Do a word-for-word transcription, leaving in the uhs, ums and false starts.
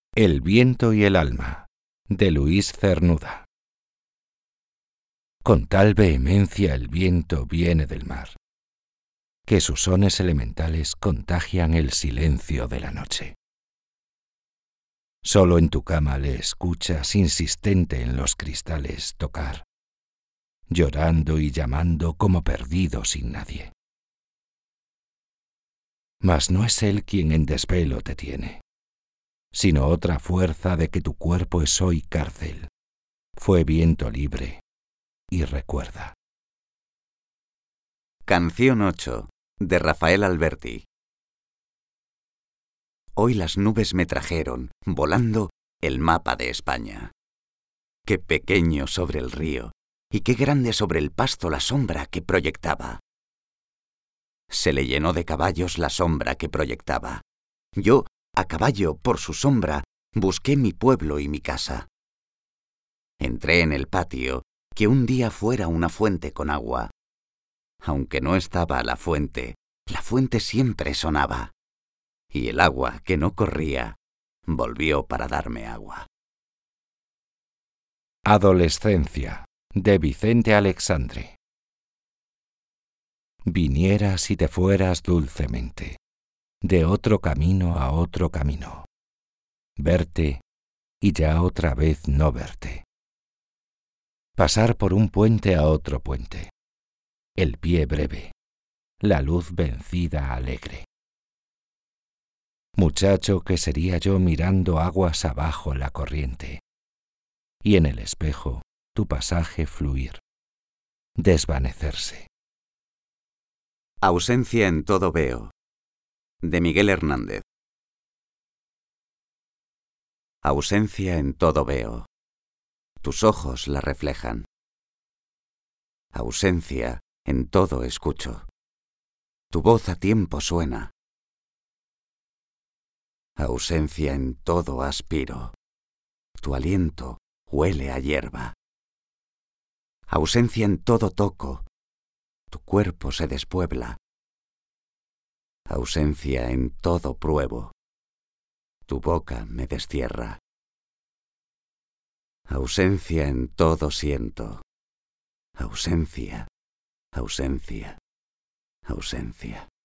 El viento y el alma, de Luis Cernuda. Con tal vehemencia el viento viene del mar, que sus sones elementales contagian el silencio de la noche. Solo en tu cama le escuchas insistente en los cristales tocar, llorando y llamando como perdido sin nadie. Mas no es él quien en desvelo te tiene, sino otra fuerza de que tu cuerpo es hoy cárcel, fue viento libre y recuerda. Canción ocho, de Rafael Alberti. Hoy las nubes me trajeron, volando, el mapa de España. Qué pequeño sobre el río, y qué grande sobre el pasto la sombra que proyectaba. Se le llenó de caballos la sombra que proyectaba. Yo, a caballo, por su sombra, busqué mi pueblo y mi casa. Entré en el patio, que un día fuera una fuente con agua. Aunque no estaba la fuente, la fuente siempre sonaba. Y el agua, que no corría, volvió para darme agua. Adolescencia, de Vicente Alexandre. Vinieras y te fueras dulcemente, de otro camino a otro camino. Verte y ya otra vez no verte. Pasar por un puente a otro puente. El pie breve, la luz vencida alegre. Muchacho que sería yo mirando aguas abajo la corriente, y en el espejo tu pasaje fluir, desvanecerse. Ausencia en todo veo, de Miguel Hernández. Ausencia en todo veo, tus ojos la reflejan. Ausencia en todo escucho, tu voz a tiempo suena. Ausencia en todo aspiro, tu aliento huele a hierba. Ausencia en todo toco, tu cuerpo se despuebla. Ausencia en todo pruebo, tu boca me destierra. Ausencia en todo siento, ausencia, ausencia, ausencia.